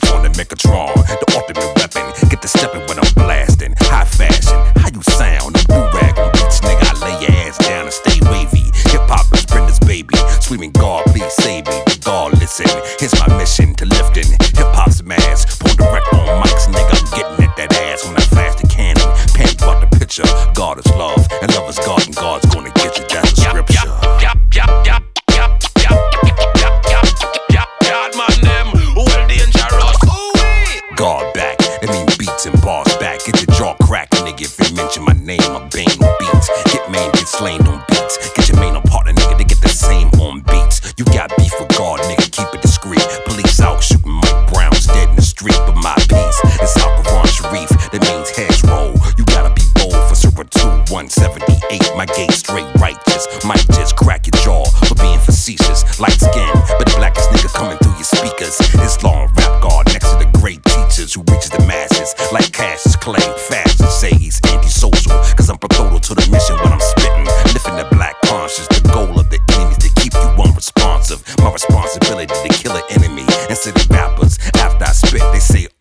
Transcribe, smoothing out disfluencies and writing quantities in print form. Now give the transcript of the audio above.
Vibes on the Megatron, the ultimate weapon. Get to stepping when I'm blasting. High fashion, how you sound? You rag on beats, nigga. I lay your ass down and stay wavy. Hip hop is Brenda's baby. Screaming, God, please save me. God, listen. Here's my mission to lifting hip hop's mass. Pull direct on mics, nigga. I'm getting at that ass when I flash the cannon. Paint about the picture. God is love, and love is God, and God's gonna get you. That's the scripture. God back, that mean beats and bars back. Get your jaw cracked, nigga, if you mention my name. I'm Bane on beats. Get man, get slain on beats. Get your main on partner, nigga, to get the same on beats. You got beef with God, nigga, keep it discreet. Police out shooting Mike Brown's dead in the street, but my peace is Al-Quran Sharif. That means heads roll. You gotta be bold for Surah 2, 178. My gate straight righteous. Might just crack your jaw for being facetious. Light skin, but the blackest nigga coming through your speakers. Islam rap God next to the great teachers who reaches the masses like Cassius Clay. Fashion say he's antisocial, cause I'm prototype to the mission when I'm spitting. Lifting the black conscience, the goal of the enemy is to keep you unresponsive. My responsibility to kill an enemy. And city rappers, after I spit, they say